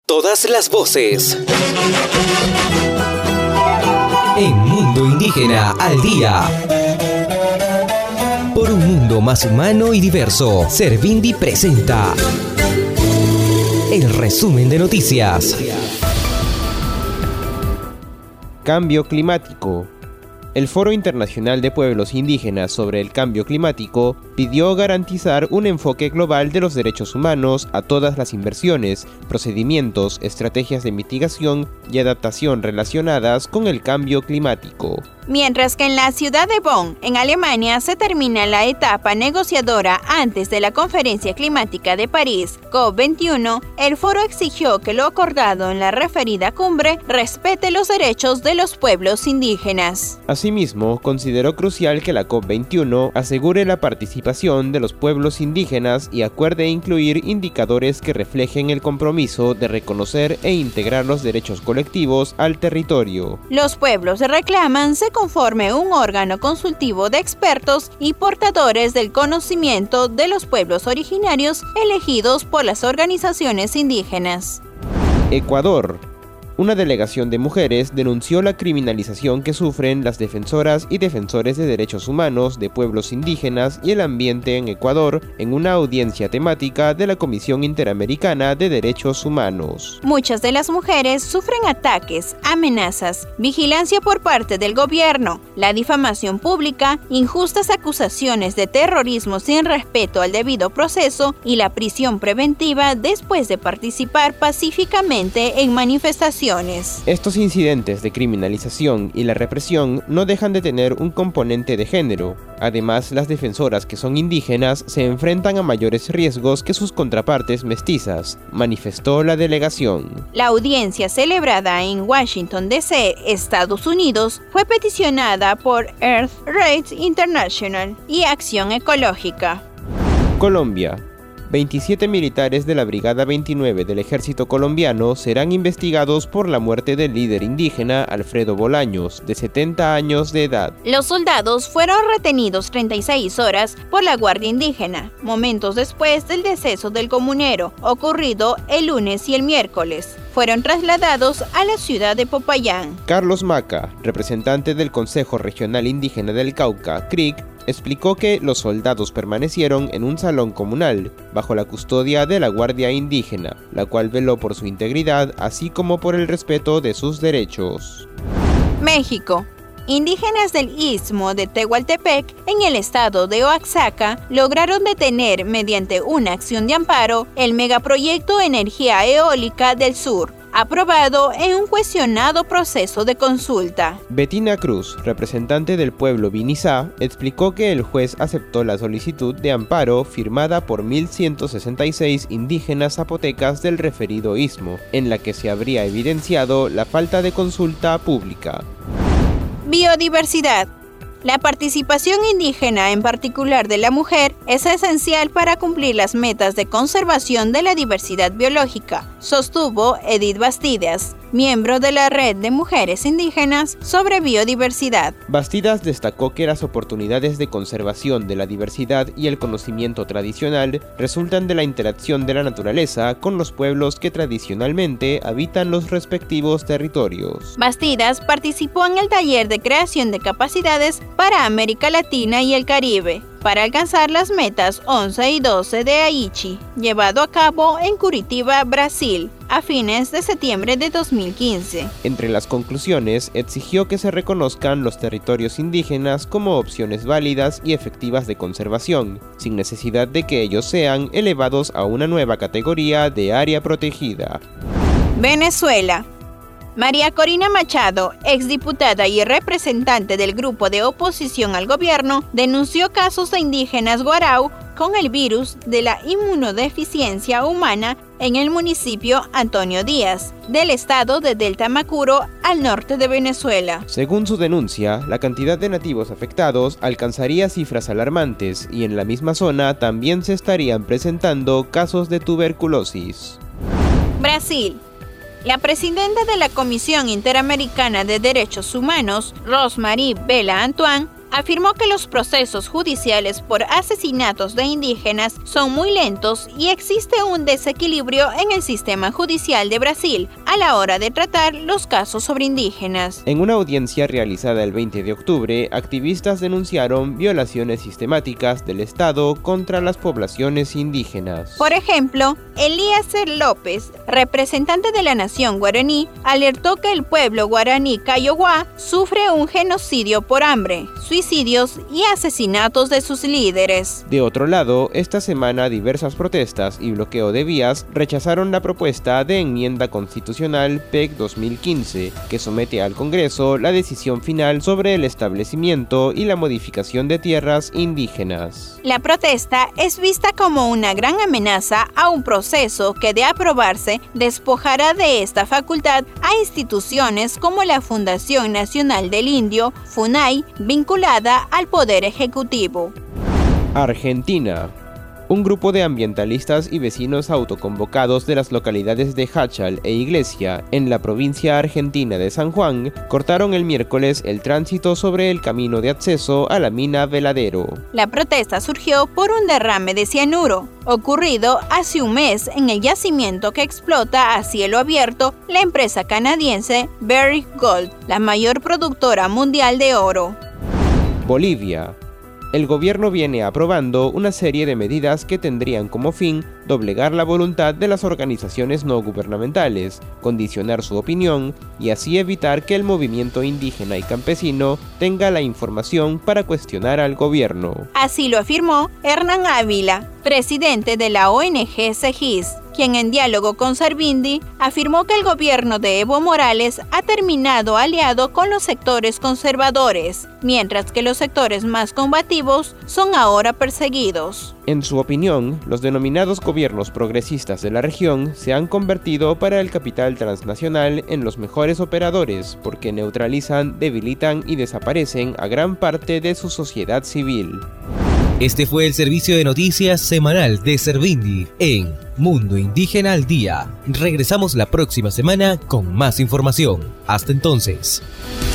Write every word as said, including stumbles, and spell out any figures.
Todas las voces. En Mundo Indígena al Día. Por un mundo más humano y diverso, Servindi presenta el resumen de noticias. Cambio climático. El Foro Internacional de Pueblos Indígenas sobre el Cambio Climático pidió garantizar un enfoque global de los derechos humanos a todas las inversiones, procedimientos, estrategias de mitigación y adaptación relacionadas con el cambio climático. Mientras que en la ciudad de Bonn, en Alemania, se termina la etapa negociadora antes de la Conferencia Climática de París, COP veintiuno, el foro exigió que lo acordado en la referida cumbre respete los derechos de los pueblos indígenas. Asimismo, consideró crucial que la COP veintiuno asegure la participación de los pueblos indígenas y acuerde incluir indicadores que reflejen el compromiso de reconocer e integrar los derechos colectivos al territorio. Los pueblos reclaman se conforme un órgano consultivo de expertos y portadores del conocimiento de los pueblos originarios elegidos por las organizaciones indígenas. Ecuador. Una delegación de mujeres denunció la criminalización que sufren las defensoras y defensores de derechos humanos de pueblos indígenas y el ambiente en Ecuador en una audiencia temática de la Comisión Interamericana de Derechos Humanos. Muchas de las mujeres sufren ataques, amenazas, vigilancia por parte del gobierno, la difamación pública, injustas acusaciones de terrorismo sin respeto al debido proceso y la prisión preventiva después de participar pacíficamente en manifestaciones. Estos incidentes de criminalización y la represión no dejan de tener un componente de género. Además, las defensoras que son indígenas se enfrentan a mayores riesgos que sus contrapartes mestizas, manifestó la delegación. La audiencia celebrada en Washington, D C, Estados Unidos, fue peticionada por Earth Rights International y Acción Ecológica. Colombia. veintisiete militares de la Brigada veintinueve del Ejército Colombiano serán investigados por la muerte del líder indígena Alfredo Bolaños, de setenta años de edad. Los soldados fueron retenidos treinta y seis horas por la Guardia Indígena, momentos después del deceso del comunero, ocurrido el lunes y el miércoles. Fueron trasladados a la ciudad de Popayán. Carlos Maca, representante del Consejo Regional Indígena del Cauca, C R I C, explicó que los soldados permanecieron en un salón comunal, bajo la custodia de la Guardia Indígena, la cual veló por su integridad, así como por el respeto de sus derechos. México. Indígenas del Istmo de Tehuantepec, en el estado de Oaxaca, lograron detener, mediante una acción de amparo, el megaproyecto Energía Eólica del Sur, aprobado en un cuestionado proceso de consulta. Betina Cruz, representante del pueblo Vinizá, explicó que el juez aceptó la solicitud de amparo firmada por mil ciento sesenta y seis indígenas zapotecas del referido istmo, en la que se habría evidenciado la falta de consulta pública. Biodiversidad. La participación indígena, en particular de la mujer, es esencial para cumplir las metas de conservación de la diversidad biológica, sostuvo Edith Bastidas, miembro de la Red de Mujeres Indígenas sobre Biodiversidad. Bastidas destacó que las oportunidades de conservación de la diversidad y el conocimiento tradicional resultan de la interacción de la naturaleza con los pueblos que tradicionalmente habitan los respectivos territorios. Bastidas participó en el taller de creación de capacidades para América Latina y el Caribe, para alcanzar las metas once y doce de Aichi, llevado a cabo en Curitiba, Brasil, a fines de septiembre de dos mil quince. Entre las conclusiones, exigió que se reconozcan los territorios indígenas como opciones válidas y efectivas de conservación, sin necesidad de que ellos sean elevados a una nueva categoría de área protegida. Venezuela. María Corina Machado, exdiputada y representante del grupo de oposición al gobierno, denunció casos de indígenas guarau con el virus de la inmunodeficiencia humana en el municipio Antonio Díaz, del estado de Delta Macuro, al norte de Venezuela. Según su denuncia, la cantidad de nativos afectados alcanzaría cifras alarmantes y en la misma zona también se estarían presentando casos de tuberculosis. Brasil. La presidenta de la Comisión Interamericana de Derechos Humanos, Rosemary Bella Antoine, afirmó que los procesos judiciales por asesinatos de indígenas son muy lentos y existe un desequilibrio en el sistema judicial de Brasil a la hora de tratar los casos sobre indígenas. En una audiencia realizada el veinte de octubre, activistas denunciaron violaciones sistemáticas del Estado contra las poblaciones indígenas. Por ejemplo, Eliezer López, representante de la nación guaraní, alertó que el pueblo guaraní Kaiowá sufre un genocidio por hambre, suicidios y asesinatos de sus líderes. De otro lado, esta semana diversas protestas y bloqueo de vías rechazaron la propuesta de enmienda constitucional P E C dos mil quince, que somete al Congreso la decisión final sobre el establecimiento y la modificación de tierras indígenas. La protesta es vista como una gran amenaza a un proceso que, de aprobarse, despojará de esta facultad a instituciones como la Fundación Nacional del Indio, FUNAI, vinculada al Poder Ejecutivo. Argentina. Un grupo de ambientalistas y vecinos autoconvocados de las localidades de Jáchal e Iglesia, en la provincia argentina de San Juan, cortaron el miércoles el tránsito sobre el camino de acceso a la mina Veladero. La protesta surgió por un derrame de cianuro, ocurrido hace un mes en el yacimiento que explota a cielo abierto la empresa canadiense Barrick Gold, la mayor productora mundial de oro. Bolivia. El gobierno viene aprobando una serie de medidas que tendrían como fin doblegar la voluntad de las organizaciones no gubernamentales, condicionar su opinión y así evitar que el movimiento indígena y campesino tenga la información para cuestionar al gobierno. Así lo afirmó Hernán Ávila, presidente de la O N G SEGIS, quien en diálogo con Servindi afirmó que el gobierno de Evo Morales ha terminado aliado con los sectores conservadores, mientras que los sectores más combativos son ahora perseguidos. En su opinión, los denominados gobiernos progresistas de la región se han convertido para el capital transnacional en los mejores operadores porque neutralizan, debilitan y desaparecen a gran parte de su sociedad civil. Este fue el servicio de noticias semanal de Servindi en Mundo Indígena al Día. Regresamos la próxima semana con más información. Hasta entonces.